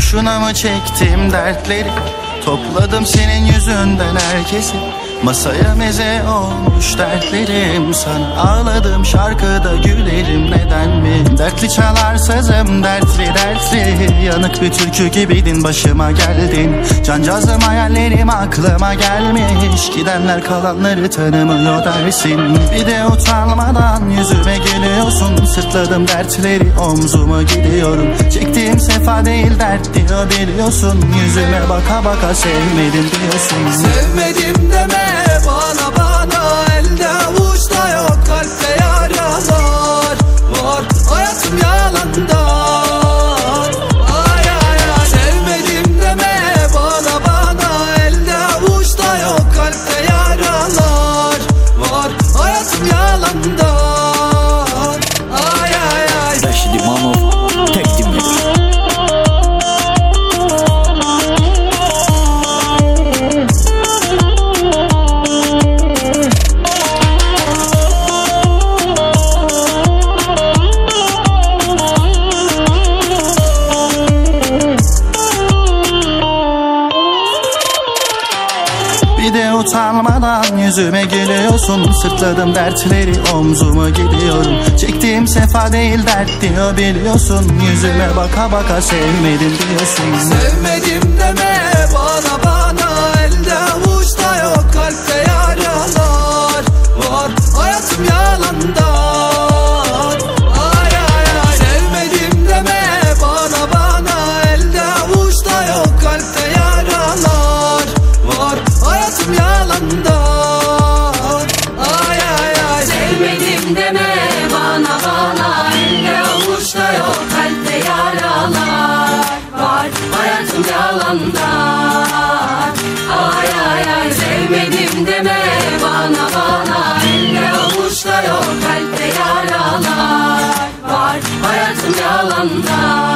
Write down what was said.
Boşuna mı çektim dertleri, topladım senin yüzünden herkesi. Masaya meze olmuş dertlerim, sana ağladım şarkıda gülerim, neden mi? Dertli çalar sazım, dertli dertli, yanık bir türkü gibiydin, başıma geldin. Cancağızım hayallerim aklıma gelmiş, gidenler kalanları tanımıyor dersin. Bir de utanmadan yüzüme gülüyorsun, sırtladım dertleri omzuma gidiyorum. Çektiğim sefa değil dert diyor biliyorsun, yüzüme baka baka sevmedim diyorsun. Sevmedim deme bana, elde avuçta yok, kalpte yaralar var, hayatım yalandan. Ay ay ay, sevmedim deme bana, elde avuçta yok, kalpte yaralar var, hayatım yalandan. Ay ay ay. Rashid İmamov tek dinledir. Bir de utanmadan yüzüme gülüyorsun, sırtladım dertleri omzuma gidiyorum. Çektiğim sefa değil dert diyor biliyorsun, yüzüme baka baka sevmedim diyorsun. Sevmedim deme bana, elde avuçta yok, kalpte yaralar var, hayatım yalandan. Ay ay ay, sevmedim deme bana, elde avuçta yok, kalpte yaralar var, hayatım yalandan. Ay ay ay, sevmedim deme bana, elde avuçta yok, kalpte yaralar var, hayatım yalandan. Ay ay ay, sevmedim deme bana, elde avuçta yok, kalpte yaralar var, hayatım yalandan.